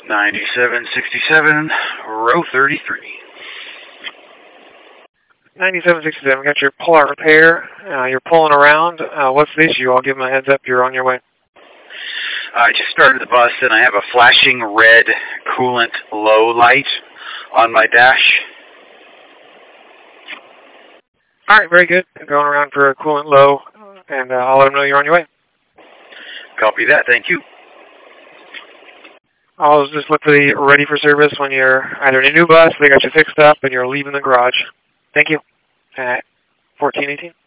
9767, row 33. 9767, got your pull-out repair. You're pulling around. What's the issue? I'll give them a heads up. You're on your way. I just started the bus and I have a flashing red coolant low light on my dash. All right, very good. Going around for a coolant low, and I'll let them know you're on your way. Copy that. Thank you. I'll just look for the ready for service when you're either in a new bus, they got you fixed up, and you're leaving the garage. Thank you. At 1418.